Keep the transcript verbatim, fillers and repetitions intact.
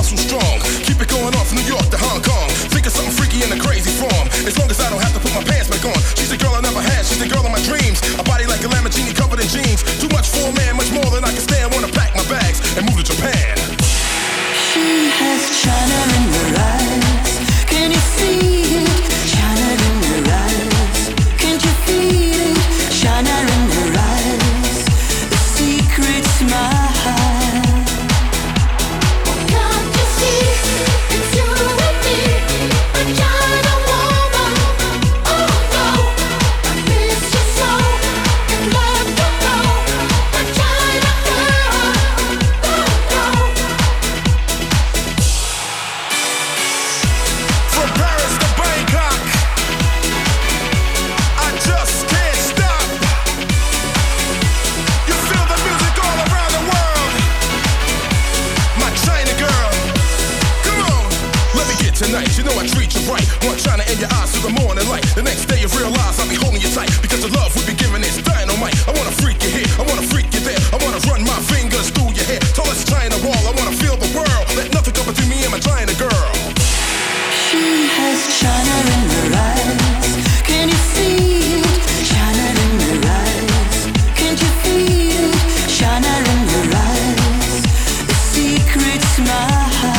muscle strong. Keep it going on from New York to Hong Kong. Think of something freaky in a crazy form. As long as I don't have to put my pants back on. She's the girl I never had, she's the girl of my dreams. A body like a Lamborghini covered in jeans. Too much for a man, much more than I can stand. Wanna pack my bags and move to Japan. She has China in her eyes. Can you see it? China in her eyes. Can't you feel it? China in her eyes. The secret smile. Can't you see? It's you and me, a China woman. Oh no, I miss you so, and love you go, a China girl. Oh no. From Paris to Bangkok, I just can't stop. You feel the music all around the world. My China girl, come on. Let me get tonight, you know I treat you right. Want China in your eyes through the morning light. The next day you realize I'll be holding you tight. Because the love we be giving is dynamite. I wanna freak you here, I wanna freak you there. I wanna run my fingers through your hair. Tallest China wall, I wanna feel the world. Let nothing come between me and my China girl. She has China in her eyes. Can you see it? China in her eyes. Can't you feel it? China in her eyes. The secret smile.